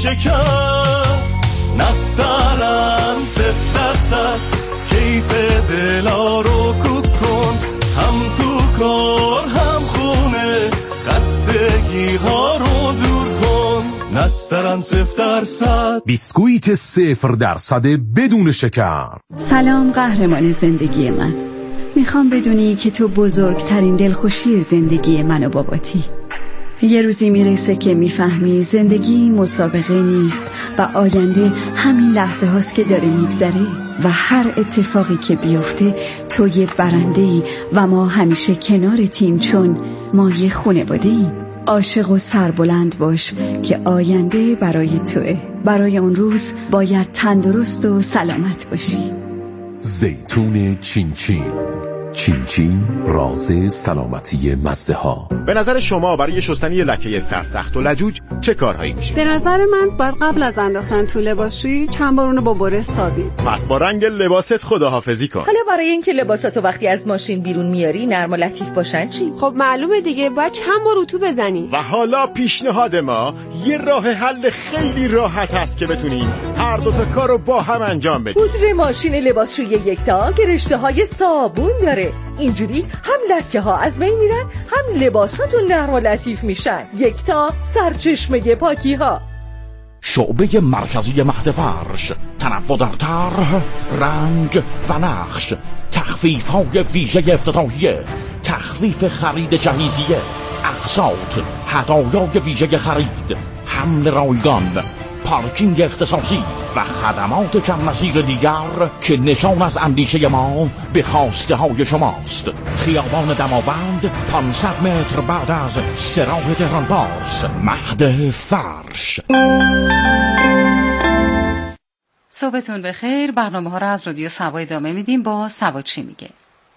شکر نسترن 0% کیف دلا رو کوک کن هم تو کار هم خونه خستگی ها رو دور کن نسترن 0% بیسکویت 0% بدون شکر. سلام قهرمان زندگی من، میخوام بدونی که تو بزرگترین دلخوشی زندگی من و باباتی. یه روزی میرسه که میفهمی زندگی مسابقه نیست و آینده همین لحظه هاست که داره میگذره و هر اتفاقی که بیفته تو یه برنده‌ای و ما همیشه کنارتیم چون ما یه خانواده ایم. عاشق و سربلند باش که آینده برای توئه. برای اون روز باید تندرست و سلامت باشی. زیتون چین چین، چین چین راز سلامتی مزه ها. به نظر شما برای شستن یه لکه سرسخت و لجوج چه کارهایی میشه؟ به نظر من باید قبل از انداختن تو لباسشویی چند بار اونو با بره سابی. پس با رنگ لباست خداحافظی کن. حالا برای اینکه لباساتو وقتی از ماشین بیرون میاری نرم و لطیف باشن چی؟ خب معلومه دیگه، باید چند بار اتو بزنی. و حالا پیشنهاد ما یه راه حل خیلی راحت هست که بتونین هر دوتا کارو با هم انجام بدین. پودر ماشین لباسشویی یکتا که رشته‌های صابون داره، اینجوری هم لکه ها از بین میرن هم لباساتون نرم و لطیف میشن. یکتا سرچشمه پاکی ها. شعبه مرکزی مهد فرش، تنوع در طرح، رنگ و نقش، تخفیف های ویژه افتتاحیه، تخفیف خرید جهیزیه، اقساط، هدایای ویژه خرید، حمل رایگان، پارکینگ اختصاصی و خدمات کم نظیر دیگر که نشان از اندیشه ما به خواسته های شماست. خیابان دماوند 500 متر بعد از سراح تهران باز، مهد فرش. صبحتون بخیر. برنامه ها را از رادیو سبا ادامه میدیم با سبا چی میگه.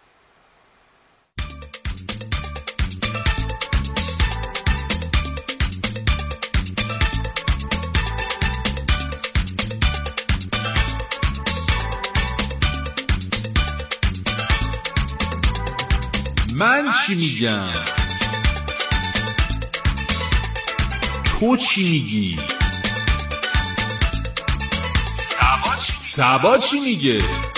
من چی میگم؟ تو چی میگی؟ سبا چی میگه؟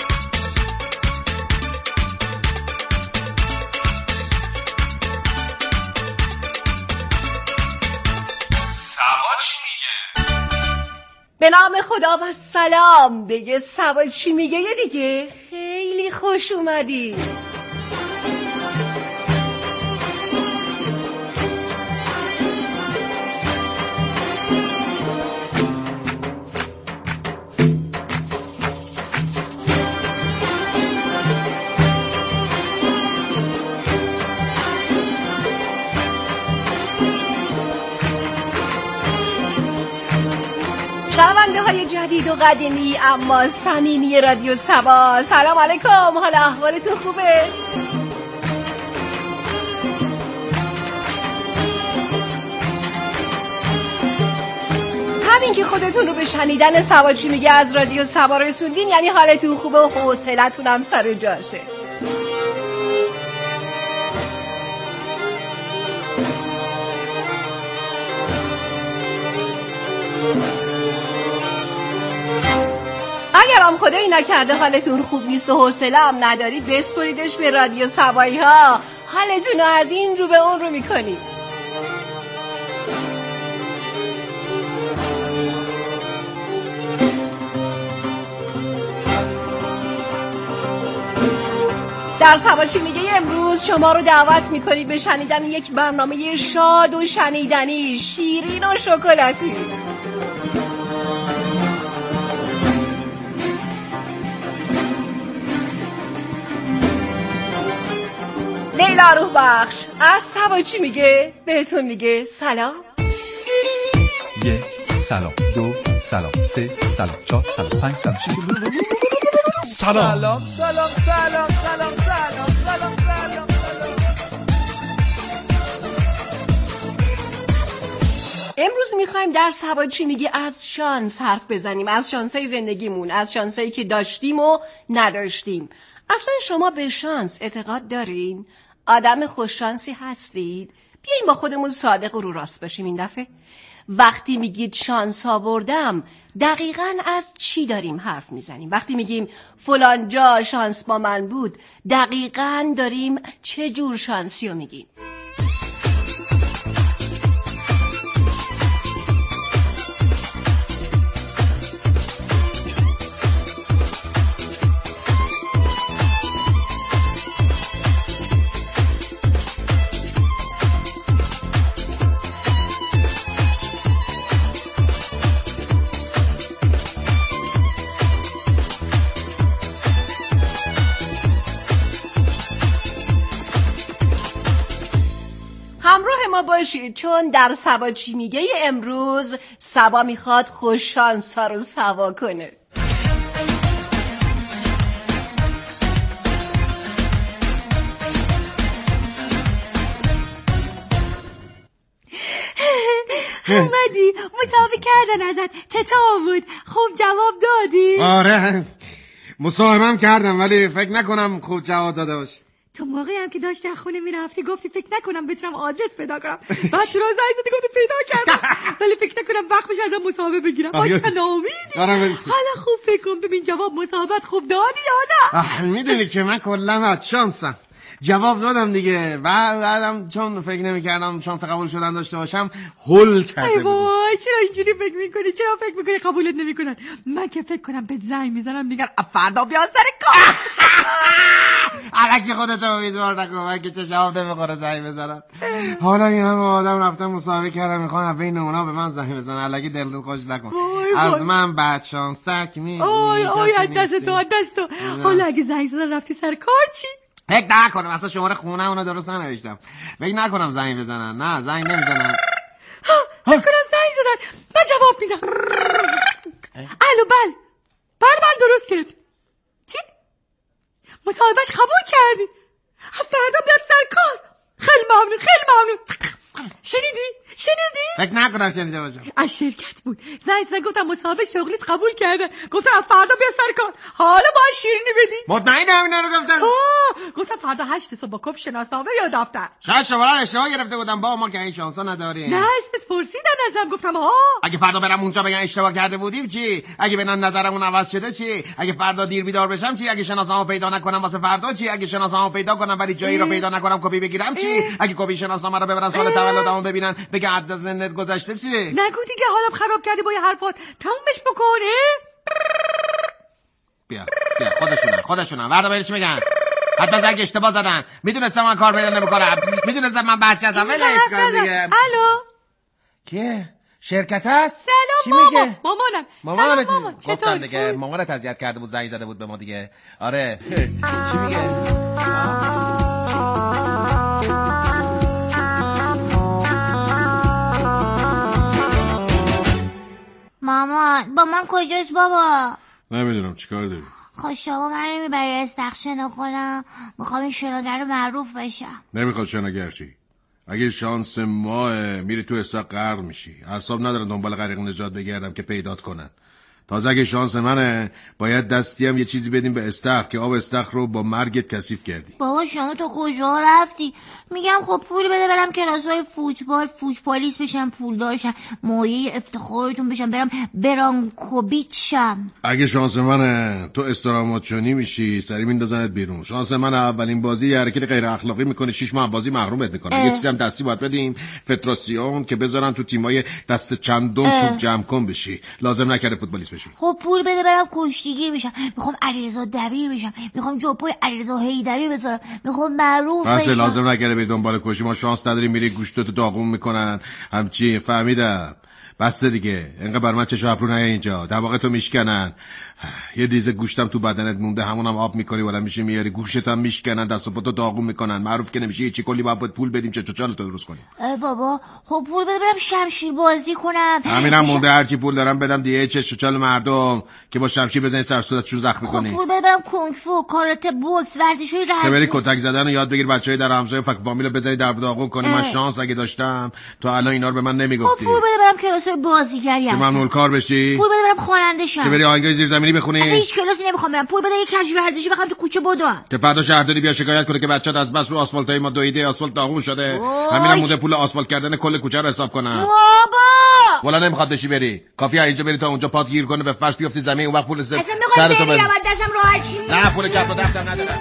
به نام خدا و سلام. بگه سبا چی میگه دیگه. خیلی خوش اومدی. شنونده های جدید و قدیمی اما صمیمی رادیو سبا، سلام علیکم. حالا احوالتون خوبه؟ همین که خودتون رو به شنیدن سبا چی میگه از رادیو سبا رسوندین یعنی حالتون خوبه و حوصلتون هم سر جاشه. اگرم خدایی نکرده حالتون خوب نیست و حوصله هم ندارید بسپریدش به رادیو سبایی ها. حالتون رو از این رو به اون رو میکنید. در سبا چی میگه امروز شما رو دعوت میکنید به شنیدن یک برنامه شاد و شنیدنی، شیرین و شکلاتی. لیلا روح بخش از سبا چی میگه بهتون میگه سلام. 1 سلام، 2 سلام، 3 سلام، 4 سلام، 5 سلام، 6 سلام. سلام سلام سلام سلام سلام سلام سلام. امروز میخوایم در سبا چی میگه از شانس حرف بزنیم، از شانسای زندگیمون، از شانسایی که داشتیم و نداشتیم. اصلا شما به شانس اعتقاد دارین؟ آدم خوششانسی هستید؟ بیاییم با خودمون صادق و رو راست باشیم این دفعه. وقتی میگید شانس آوردم دقیقاً از چی داریم حرف میزنیم؟ وقتی میگیم فلان جا شانس با من بود دقیقاً داریم چه جور شانسی رو میگیم؟ ما باشید چون در سبا چی میگه امروز سبا میخواد خوش شانسا رو سوا کنه. اومدی مسابقه کردن ازت چطور بود؟ خوب جواب دادی؟ آره مصاحبه‌ام کردم ولی فکر نکنم خوب جواب داده باشی. تو موقعی هم که داشتی از خونه میرفتی گفتی فکر نکنم بتونم آدرس پیدا کنم، بعد تو روز زنگ زدی گفتی پیدا کردم ولی فکر نکنم وقت بشه ازم مصاحبه بگیرم. چقدر ناامیدی. حالا خوب فکر کن ببین جواب مصاحبت خوب دادی یا نه؟ میدونی که من کلا شانسم، جواب دادم دیگه. بعدم چون فکر نمی‌کردم شانس قبول شدن داشته باشم هول کرده بودم. وای چرا اینجوری فکر می‌کنی؟ چرا فکر می‌کنی قبولت نمی‌کنن؟ من که فکر کنم بهت زنگ میزنم میگن فردا بیا سر کار. الکی خودت امیدوار نکن، من که چه جواب نمیخوره زنگ بزنن. حالا این همه آدم رفتن مسابقه کردن میخوان بین اونا به من زنگ بزنن، الکی دلت خوش نکن. از من بد شانس‌تر که میدونی. آی دست تو. حالا اگه زنگ زدن رفتی سر کار چی؟ فکر نکنم اصلا شماره خونه اونو درست ننوشتم. فکر نکنم زنگ بزنن. نه زنگ نمیزنن. فکر کنم زنگ زدن. من جواب میدم. الو بله درست گرفت. چی؟ مصاحبهش قبول کردی؟ فردا بیاد سر کار. خیلی ممنون. شنیدی؟ فکر نکنم شنیده باشم. از شرکت بود. زنگ زدن گفتم مصاحبه شغلیت قبول کرده. گفتم فردا بیا سر کار. حالا باید شیرینی بدی. مطمئنی همینا رو گفتن؟ گفتم فردا 8 صبح با کپ شناسنامه یا دفتر. شاید شماره اشتباه گرفته بودم. با ما که این شانسا نداریم. نه اسمت پرسیدن ازم گفتم اگه فردا برم اونجا بگن اشتباه کرده بودیم چی؟ اگه بنن نظرمون عوض شده چی؟ اگه فردا دیر بیدار بشم چی؟ اگه شناسنامه پیدا نکنم واسه فردا چی؟ اگه شناسنامه پیدا کنم ولی جایی رو پیدا نکنم کپی بگیرم چی؟ اگه کپی شناسنامه رو ببرن سال تولدمو ببینن بگن عدد سنت گذشته چی؟ نگو دیگه حالم خراب کردی با این حرفات. تمومش بکنه. بیا خودشونم وردا ببین چی میگن. حتما زنگ اشتباه زدن. میدونستم من کار پیدا نمیکنم. میدونستم من بچه هستم. ولی کار دیگه. الو کیه؟ شرکت هست؟ چی میگه؟ مامانم. گفتم دیگه مامانت اذیت کرده بود زنگ زده بود به ما دیگه. آره چی میگه؟ مامان با من کجاست بابا؟ نمیدونم چیکار داری؟ خب شما من میبری استخر شنا کنم. میخوام این شناگر معروف بشم. نمیخواد شناگر چی؟ اگه شانس ماه میری تو استخر غرق میشی. اعصاب ندارم دنبال غریق نجات بگردم که پیدات کنن. تازه اگه شانس منه باید دستی هم یه چیزی بدیم به استخر که آب استخر رو با مرگت کثیف کردی. بابا شما تو کجا رفتی؟ میگم خب پول بده برم کلاسای فوتبالیست بشم، پول داشتم، مایه افتخارتون بشم، برم برانکوبیچ شم. اگه شانس منه تو استراماچونی میشی، سری میندازنت بیرون. شانس من اولین بازی یه حرکت غیر اخلاقی میکنه 6 ماه بازی محرومت میکنه. یه چیزی هم دستی باید بدیم فدراسیون که بذارن تو تیمای دست چندم توپ جمع کن بشی. لازم نکرده فوتبالیست بشی. خب پول بده برم کشتیگیر بشم. میخوام علیرضا دبیر بشم. میخوام جوپای علیرضا حیدری بذارم. میخوام معروف بشم. لازم نکرده به دنبال کشی. ما شانس نداریم میری گوشتتو داغون میکنن همچی. فهمیدم بس دیگه. انقدر بر من چشم ابرو نیا اینجا. دماغتو میشکنن. یه دیزه گوشتم تو بدنت مونده همونم آب میکنی ولا میشه میاری گوشت هم میشکنن دست و پاتو داغون میکنن. معروف که نمیشه. چی کلی باید پول بدیم چه چالتو درست کنیم. بابا خب پول بده برم شمشیر بازی کنم. همینم مونده. هرچی پول دارم بدم دیگه چه چال مردم که با شمشیر بزنی سر صورتشون زخم کنی. خب پول بده برم کنگ فو، کاراته، بوکس، ورزشای که بری کتک زدن و یاد بگیر بچهای در همسایه فک فامیلو بزنی در داغون کنی. من شانس اگه داشتم تو الان اینا رو به من نمیگفتی. خب پول بده برم کلاس کلاسای بازیگری هستم. که ممنوع کار بشی؟ پول بده برم خواننده شم. که بری آهنگای زیرزمینی بخونی؟ اصلا هیچ کلاسی نمیخوام برم. پول بده یه کشف ورزشی بخوام تو کوچه بدوم. که فردا شهرداری بیا شکایت کنه که بچه‌ت از بس رو آسفالتای ما دویده، آسفالت داغون شده. همینم مونده پول آسفالت کردن کل کوچه رو حساب کنن. بابا والا نمیخواد بشی بری. کافیه اینجا بری تا اونجا پات گیر کنه به فرش بیفتی زمین، اون وقت پول اصلا میخوام برم دستم راحت شه. نه پول کف و دفتر نداره.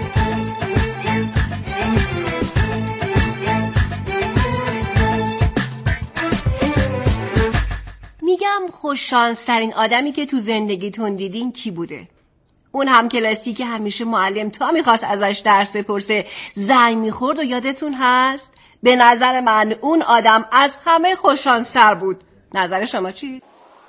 میگم خوششانس ترین آدمی که تو زندگیتون دیدین کی بوده؟ اون هم کلاسی که همیشه معلم تا میخواست ازش درس بپرسه زنگ میخورد و یادتون هست؟ به نظر من اون آدم از همه خوششانس تر بود. نظر شما چی؟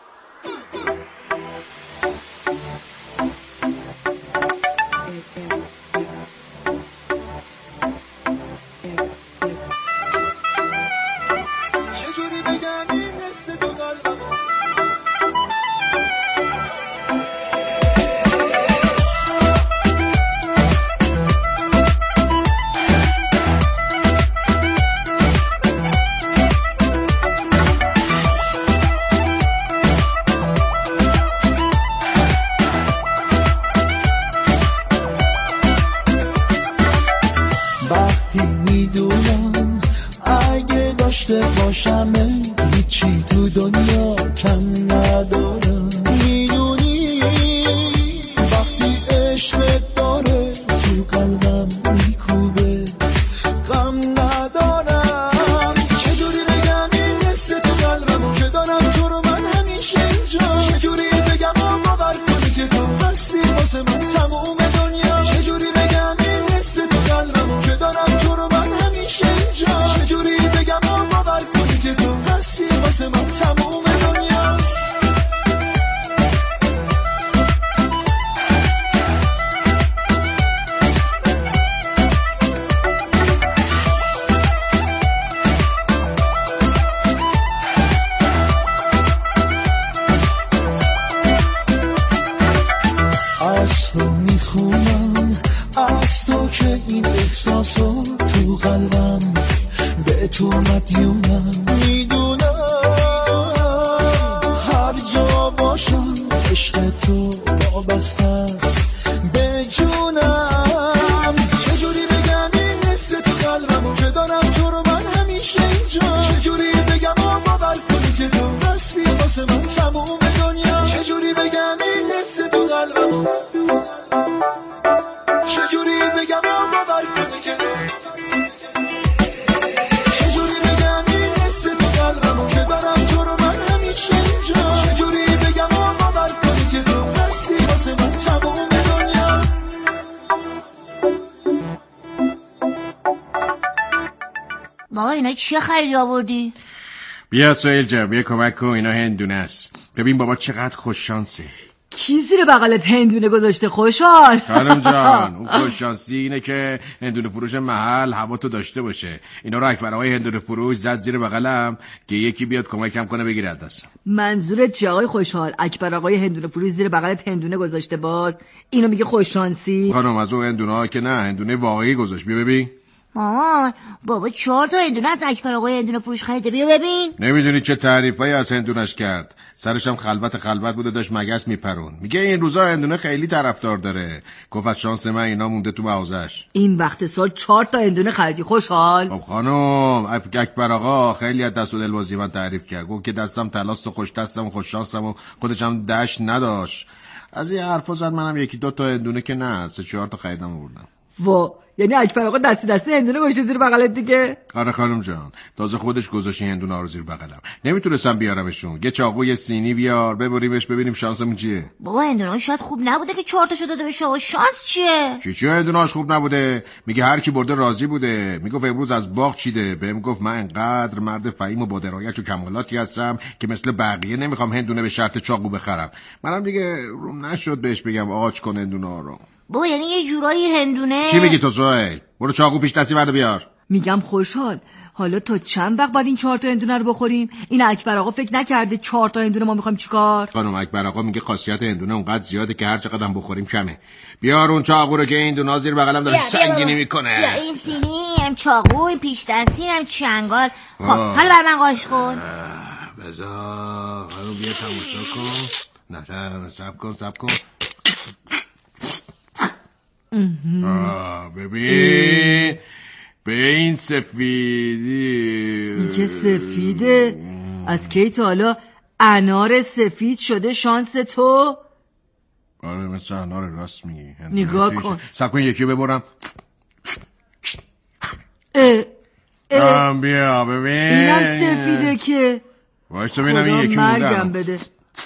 باشم هیچی تو دنیا کم ندارم. میدونی وقتی عشق داره تو قلبم میکوبه غم ندارم. چجوری بگم این حس تو قلبم که دارم تو رو من همیشه اینجا. چجوری بگم باور کنی که تو هستی واسه من تموم دنیا. چجوری بگم این حس تو قلبم که دارم تو رو من همیشه اینجا. چجوری بگم باور کنی که تو هستی واسه من تموم دنیا. از تو میخونم از تو که این احساسو تو قلبم به تو مدیونم. میدونم هر جا باشم عشق تو وابسته است به جونم. چجوری بگم این حس تو قلبم که دارم تو رو من همیشه اینجا. چجوری بگم باور کنی که تو هستی واسه من تموم دنیا. چجوری بگم این حس تو قلبم. چجوری بگم باور کنی که تو. چجوری بگم این حس تو قلبم که دارم تو رو من همیشه اینجا. چجوری بگم باور کنی که تو هستی واسه من تموم دنیا. بابا اینا چیه خریدی آوردی؟ بیا سهیل جان بیا کمک کن، اینا هندونه است. ببین بابا چقدر خوش شانسه. کی زیر بغلت هندونه گذاشته خوشحال؟ خانم جان اون خوش شانسی اینه که هندونه فروش محل هوا تو داشته باشه. اینا رو اکبر آقای هندونه فروش زد زیر بغلم که یکی بیاد کمکم کنه بگیره از دستم. منظورت چیه آقای خوشحال؟ اکبر آقای هندونه فروش زیر بغلت هندونه گذاشته باز اینو میگه خوش شانسی؟ خانم از اون هندونه ها که نه، هندونه واقعی گذاشت. بیا ببین. مامان بابا 4 تا هندونه از اکبر آقای هندونه فروش خریده. بیا ببین. نمیدونی چه تعریفایی از هندونش کرد. سرش هم خلوت بوده داشت مگس میپرون. میگه این روزا هندونه خیلی طرفدار داره. گفت از شانس من اینا مونده تو مغازش. این وقت سال 4 تا هندونه خریدی خوشحال؟ خب خانم اکبر آقا خیلی از دست و دلبازی من تعریف کرد. گفت که دستم تلاست و خوش دستم و خوش شانسم و خودش هم دش نداشت. از این حرفا زد. منم 1-2 تا هندونه که نه 3-4 تا خریدم آوردم. وا یعنی اکبر آقا دستی هندونه گذاشته زیر بغلت دیگه؟ آره خانم جان تازه خودش گذاشت هندونه رو زیر بغلم. نمیتونستم بیارمشون. یه چاقو یه سینی بیار ببریمش ببینیم شانسمون چیه. بابا هندونه شاید خوب نبوده که 4 تاشو داده به شما. شانس چیه؟ چی هندونهاش خوب نبوده؟ میگه هر کی برده راضی بوده. میگفت امروز از باغ چیده. بهم گفت من انقدر مرد فهیم و با درایت و کمالاتی هستم که مثل بقیه نمیخوام هندونه به شرط چاقو بخرم. منم دیگه روم نشد بهش بگم آج کن هندونه رو. بابا یعنی یه جورایی هندونه. چی میگی تو سهیل؟ برو چاقو پیش دستی برده بیار. میگم خوشحال حالا تا چند وقت بعد این 4 تا هندونه رو بخوریم؟ این اکبر آقا فکر نکرده 4 تا هندونه ما میخوایم چیکار؟ خانم اکبر آقا میگه خاصیت هندونه اونقدر زیاده که هر چقدر بخوریم کمه. بیار اون چاقو رو که هندونه زیر بغلم داره سنگینی میکنه. یا این سینی هم چاقو، این پیش دستی هم چنگال. خب حالا بر من قاش کن. بذار خانم بیا تماشا کن. نه سب کن ببین به این سفیدی. این که سفیده؟ از کی تا حالا انار سفید شده شانس تو؟ آره مثل انار، راست میگی. نگاه کن. سب کن یکی ببرم. بیا ببین اینم سفیده که. وایسا ببینم این یکی مونده. بده.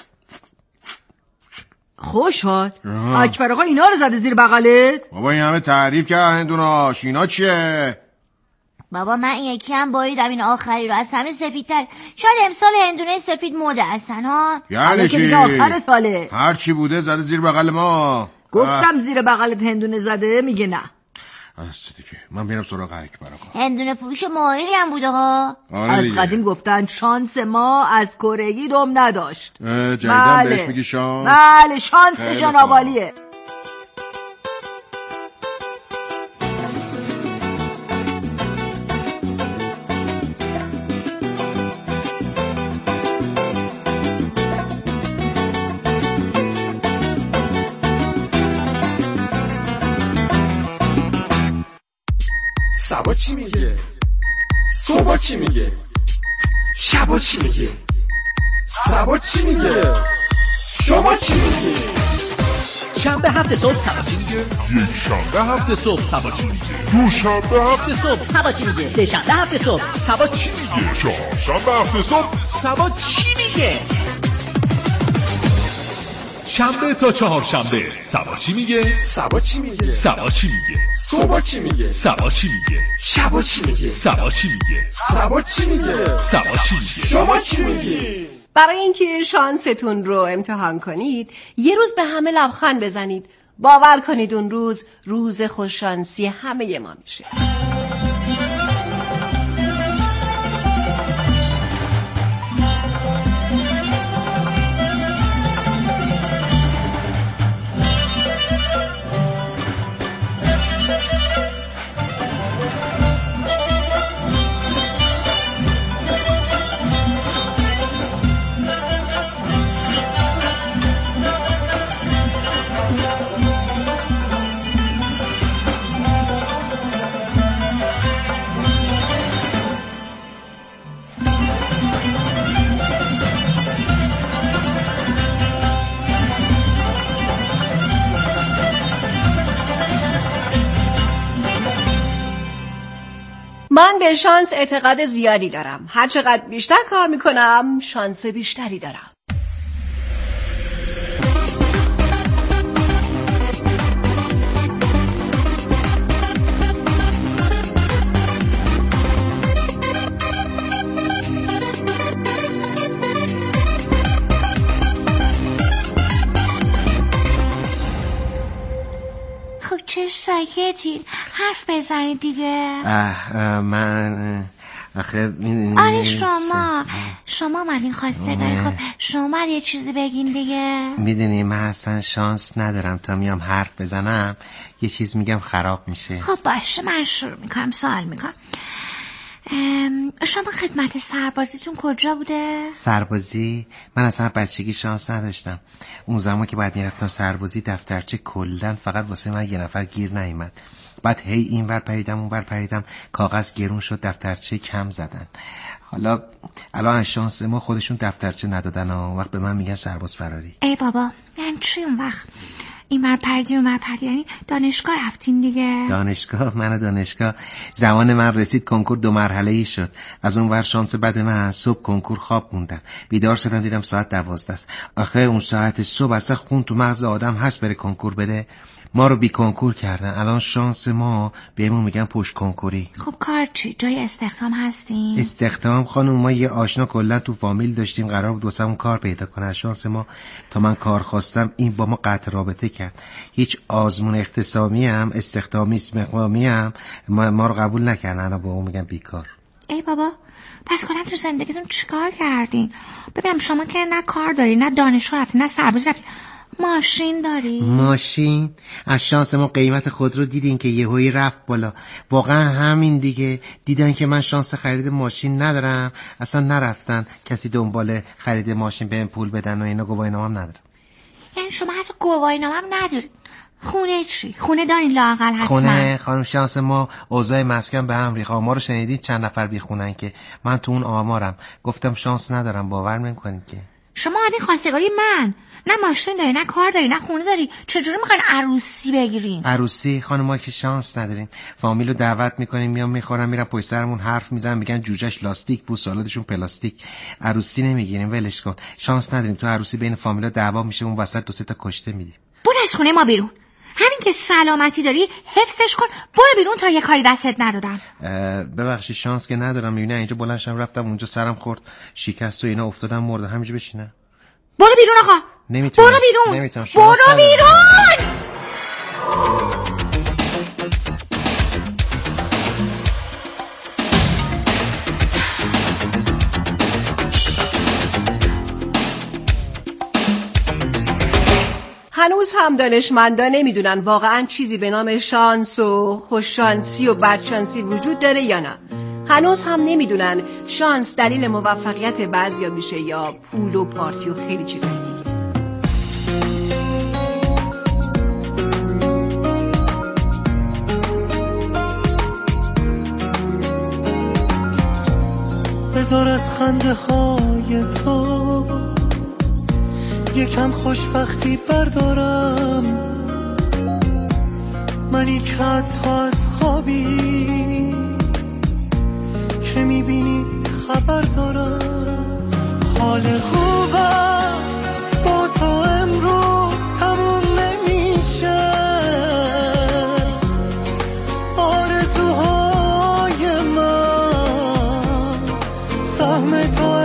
خوشحال اکبر آقا اینا رو زده زیر بغلت؟ بابا این همه تعریف کرد هندوناش، اینا چیه؟ بابا من این یکی هم باریدم، این آخری رو از همه سفیدتر. شاید امسال هندونه سفید موده هستن ها. یعنی چی؟ آخر ساله هر چی بوده زده زیر بغل ما. گفتم زیر بغلت هندونه زده، میگه نه. است دیگه من میرم سراغ اکبر آقا. هندونه فروش ماهری هم بوده ها. از قدیم گفتن شانس ما از کرگی دم نداشت. جدیدن بهش میگی شانس؟ بله شانس جنابالیه. سبا چی میگه؟ صبح چی میگه؟ شبا چی میگه؟ سبا چی میگه؟ شما چی میگه؟ شنبه هفته صبح سبا چی میگه؟ یک شنبه هفته صبح سبا چی میگه؟ دو شنبه هفته صبح سبا چی میگه؟ سه شنبه هفته صبح سبا چی میگه؟ چهار شنبه هفته صبح سبا چی میگه؟ شنبه تا چهار شنبه سبا چی میگه؟ سبا چی میگه؟ سبا چی میگه؟ صبح چی میگه؟ سبا چی میگه؟ شبا چی میگه؟ سبا چی میگه؟ سبا چی میگه؟ سبا چی میگه؟ شما چی میگی؟ برای اینکه شانستون رو امتحان کنید یه روز به همه لبخند بزنید. باور کنید اون روز خوششانسی همه ما میشه. من به شانس اعتقاد زیادی دارم. هر چقدر بیشتر کار میکنم شانس بیشتری دارم. خب چه ساکتین؟ حرف بزنید دیگه. من آخه آره شما من این خواسته داری. خب شما یه چیزی بگین دیگه. میدونی من اصلا شانس ندارم، تا میام حرف بزنم یه چیز میگم خراب میشه. خب باشه من شروع میکنم، سوال میکنم. شما خدمت سربازیتون کجا بوده؟ سربازی؟ من اصلا بچگی شانس نداشتم. اون زمان که باید میرفتم سربازی دفترچه کلن فقط واسه من یه نفر گیر نیومد. بعد هی این ور پریدم اون ور پریدم، کاغذ گرون شد، دفترچه کم زدن. حالا الان شانس ما خودشون دفترچه ندادن و وقت به من میگن سرباز فراری. ای بابا یعنی چی اون وقت؟ این ور پردی اون ور پردی، یعنی دانشگاه رفتین دیگه؟ دانشگاه زمان من رسید کنکور 2 مرحله‌ای شد. از اون ور شانس بد من صبح کنکور خواب موندم، بیدار شدم دیدم ساعت 12 است. آخه اون ساعت صبح اصلا خون تو مغز آدم هست بره کنکور بده؟ ما رو بی کنکور کردن. الان شانس ما بهمون میگن پشت کنکوری. خب کار چی؟ جای استخدام هستین؟ استخدام خانم، ما یه آشنا کلا تو فامیل داشتیم، قرار بود واسمون کار پیدا کنه. شانس ما تا من کار خواستم این با ما قطع رابطه کرد. هیچ آزمون اختصامی هم استخدامی مقامی هم ما رو قبول نکردن. الان با اون میگن بیکار. ای بابا پس کلا تو زندگیتون چیکار کردین؟ ببینم شما که نه کار داری، نه دانشگاه رفتین، نه سربازی رفتین. ماشین داری؟ ماشین؟ از شانس ما قیمت خودرو دیدین که یهویی رفت بالا. واقعا همین دیگه، دیدن که من شانس خرید ماشین ندارم، اصلا نرفتن کسی دنبال خرید ماشین بهم پول بدن و اینا. گواهینامه‌ام ندارم. یعنی شما حتی گواهینامه هم نداری؟ خونه چی؟ خونه دارین لااقل حتما؟ خونه خانم، شانس ما اوضاع مسکن به هم ریخت. آمار رو شنیدید چند نفر بی خونن که من تو اون آمارم. گفتم شانس ندارم، باور نمی‌کنید که. شما عادی خواستگاری من، نه ماشین داری، نه کار داری، نه خونه داری، چجوری میخواین عروسی بگیرین؟ عروسی خانم، ما که شانس نداریم. فامیل رو دعوت میکنیم میام میخورن میرن پشت سرمون حرف میزنن، میگن جوجهش لاستیک بود سالادشون پلاستیک. عروسی نمیگیریم، ولش کن. شانس نداریم. تو عروسی بین فامیلا دعوا میشه، اون وسط 2-3 تا کشته میدیم. برو از خونه ما بیرون. همین که سلامتی داری حفظش کن، برو بیرون تا یه کاری دستت ندادم. ببخشید شانس که ندارم. میبینی اینجا بلند شدم رفتم اونجا سرم خورد شکست و اینا، افتادم مردم. همینجا بشینم. برو بیرون آقا. نمیتونم. برو بیرون. نمیتونم. برو بیرون. هنوز هم دانشمندان نمیدونن واقعا چیزی به نام شانس و خوششانسی و بدشانسی وجود داره یا نه. هنوز هم نمیدونن شانس دلیل موفقیت بعضیا میشه یا پول و پارتی و خیلی چیزای دیگه. بذار از خنده های تو یکم خوشبختی بردارم، منی که حتی از خوابی که میبینی خبر دارم. حال خوبم با تو امروز تموم نمیشه، آرزوهای من سهم تو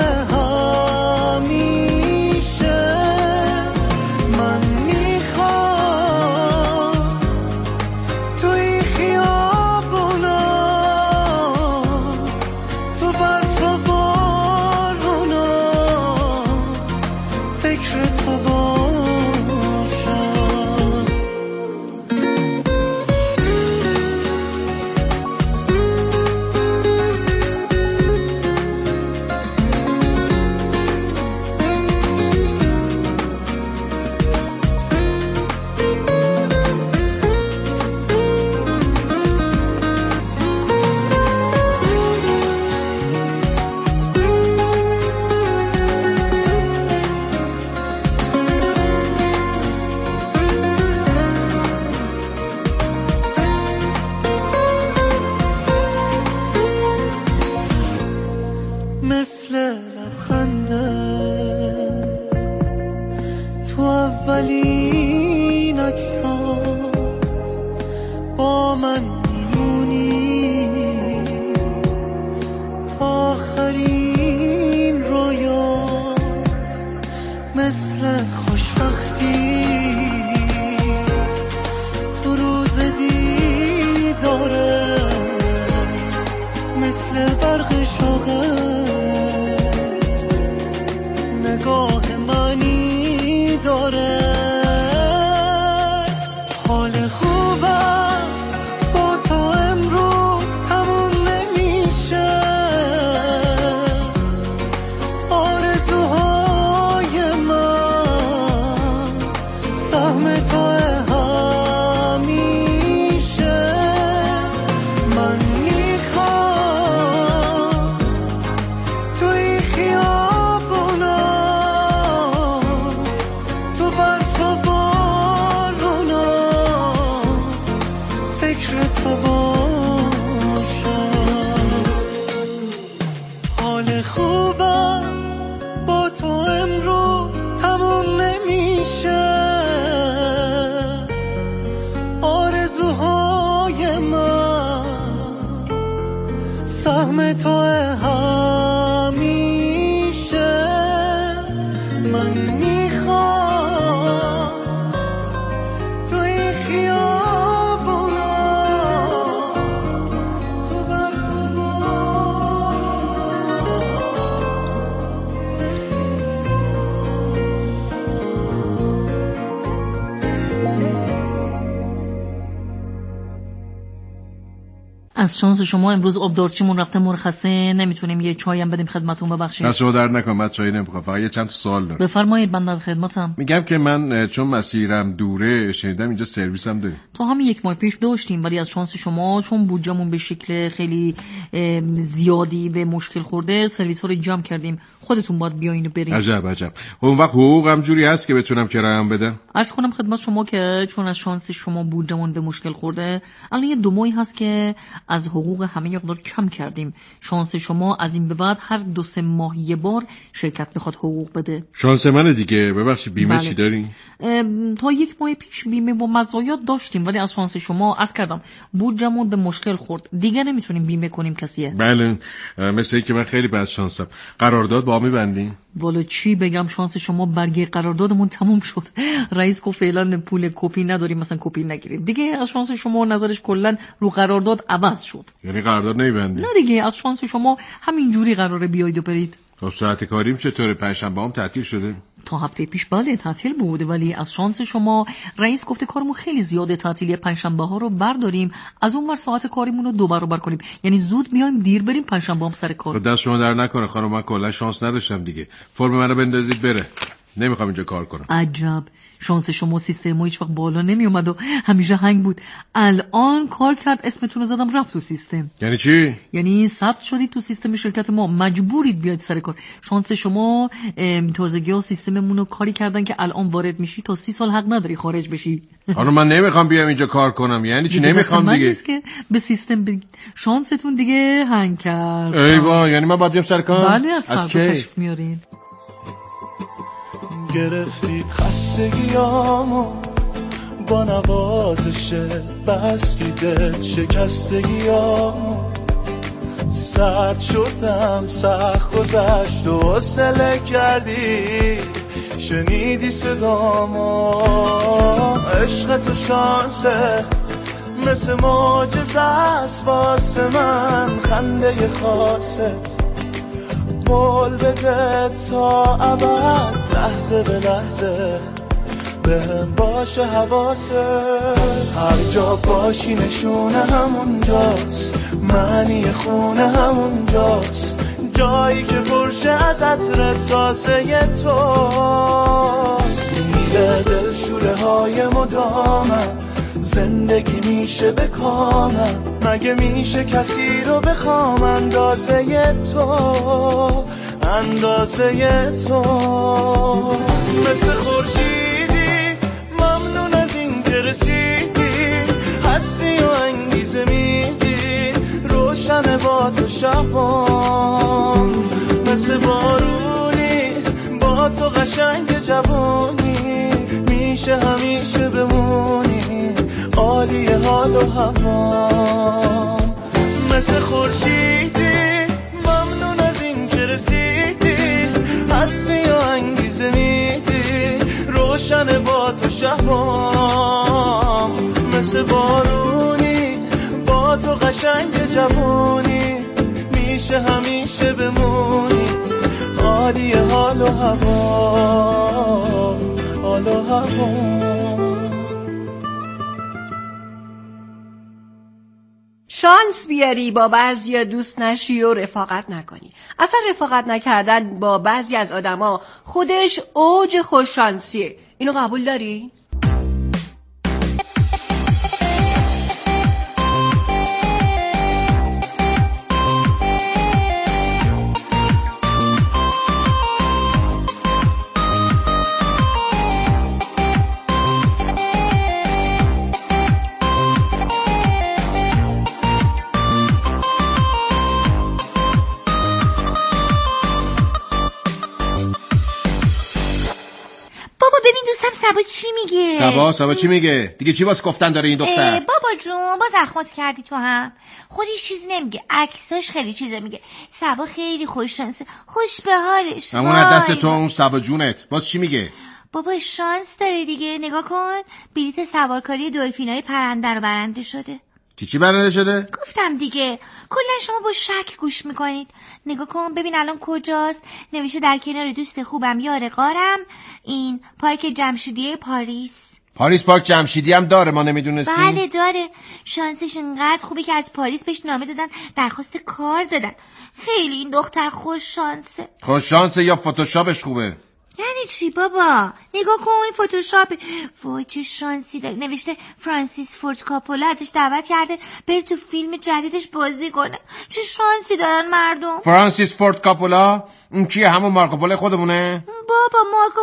سهم تو همیشه. من میخوام توی خیابونا تو برف و باد از شانس شما امروز آبدارچیمون رفته مرخصه، نمیتونیم یه چای هم بدیم خدمتتون. ببخشید. شما درد نکن، من چای نمیخوام، فقط یه چند تا سوال دارم. بفرمایید، من در خدمتم. میگم که من چون مسیرم دوره شنیدم اینجا سرویس هم داره. تو همین 1 ماه پیش داشتیم، ولی از شانس شما چون بودجمون به شکل خیلی زیادی به مشکل خورده سرویس ها رو جمع کردیم. خودتون باید بیاین و برین. عجب. اون وقت حقوقم جوری هست که بتونم کرایه‌ام بدم؟ عرض کنم خدمت شما که چون از شانس شما بودجمون به مشکل خورده، الان یه 2 ماهی هست که از حقوق همه مقدار کم کردیم. شانس شما از این به بعد هر 2-3 ماه یه بار شرکت بخواد حقوق بده. شانس منه دیگه. ببخشید بیمه چی دارین؟ تا 1 ماه پیش بیمه با مزایات داشتیم، ولی از شانس شما عرض کردم بودجمون به مشکل خورد، دیگه نمیتونیم بیمه کنیم کسیه. بله، مثل اینکه من خیلی بد شانسم. قرارداد با میبندین؟ والا چی بگم، شانس شما برگه قراردادمون تموم شد. رئیس گفت فعلا پول کپی نداریم، مثلا کپی نگیرید دیگه. از شانس شما نظرش کلا رو قرارداد عوض شد. یعنی قرارداد نمیبندید؟ نه دیگه، از شانس شما همینجوری قراره بیاید و برید. خب ساعت کاریم چطوره؟ پنجشنبه‌ام تعطیل شده؟ تا هفته پیش بله تعطیل بود، ولی از شانس شما رئیس گفته کارمون خیلی زیاده، تعطیلی پنجشنبه ها رو برداریم، از اون ور ساعت کاریمون رو 2 برابر کنیم، یعنی زود بیایم دیر بریم، پنجشنبه هم سر کار. خب دست شما در نکنه خانم، من کلا شانس نداشتم دیگه. فرم منو بندازید بره، نمیخوام اینجا کار کنم. عجب، شانس شما سیستم ما هیچ وقت بالا نمی اومد و همیشه هنگ بود. الان کار کرد، اسمتون رو زدم رفت تو سیستم. یعنی چی؟ یعنی ثبت شدید تو سیستم شرکت ما، مجبورید بیاید سر کار. شانس شما تازگی‌ها سیستممون رو کاری کردن که الان وارد میشی تا 30 سال حق نداری خارج بشی. حالا من نمیخوام بیام اینجا کار کنم. یعنی چی نمیخوام دیگه؟ نیست که به سیستم شانستون دیگه هنگ کرد. ای وای، یعنی من باید بیام سر کار؟ بله، از فردا تشریف میارین. گرفتی خستگیامو با نوازشت، بستی دل شکستگیامو، سرد شدم سخت گذشت و حوصله کردی، شنیدی صدامو. عشق تو شانسه مثل معجزه است واسه من، خنده خاصت قول بده تا ابد، لحظه به لحظه بهم باشه حواست. هر جا باشی نشونه همونجاست، معنی خونه همونجاست، جایی که پرشه از عطر تازه تو. میره دل شوره های مدامم، زندگی میشه به کامم، مگه میشه کسی رو بخوام اندازه تو، اندازه تو. مثل خورشیدی ممنون از این که رسیدی، هستی و انگیزه میدی، روشن با تو شبام. مثل بارونی با تو قشنگ جوانی، میشه همیشه بمونی، عالی حال و هوام. مثل خورشیدی ممنون از این که رسیدی، هستی و انگیزه میدی، روشن با تو شبام. مثل بارونی با تو قشنگ جوانی، میشه همیشه بمونی، عالی حال و هوام، حال و هوام. شانس بیاری با بعضی دوست نشی و رفاقت نکنی. اصلا رفاقت نکردن با بعضی از آدما خودش اوج خوششانسیه. اینو قبول داری؟ سبا چی میگه؟ سبا چی میگه؟ دیگه چی واسه گفتن داره این دختر؟ بابا جون باز اخمات کردی تو هم. خودش چیزی نمیگه، عکساش خیلی چیزا میگه. سبا خیلی خوششانسه، خوش به حالش. همون دست تو اون سبا جونت باز چی میگه؟ بابا شانس داره دیگه، نگاه کن بلیت سوارکاری دلفینای پرنده رو برنده شده. چی برنده شده؟ گفتم دیگه، کلا شما با شک گوش میکنید. نگاه کن ببین الان کجاست، نوشته در کنار دوست خوبم یار غارم، این پارک جمشیدیه پاریس. پاریس پارک جمشیدی هم داره، ما نمیدونستیم؟ بله داره. شانسش انقدر خوبه که از پاریس بهش نامه دادن، درخواست کار دادن. خیلی این دختر خوش شانسه. خوش شانسه یا فتوشاپش خوبه؟ یعنی چی بابا؟ نگاه کن این فتوشاپ. وای چه شانسی داره. نوشته فرانسیس فورد کاپولا ازش دعوت کرده بره تو فیلم جدیدش بازی کنه. چه شانسی دارن مردم. فرانسیس فورد کاپولا؟ اون کیه؟ همون مارکوپولو خودمونه؟ بابا مارکو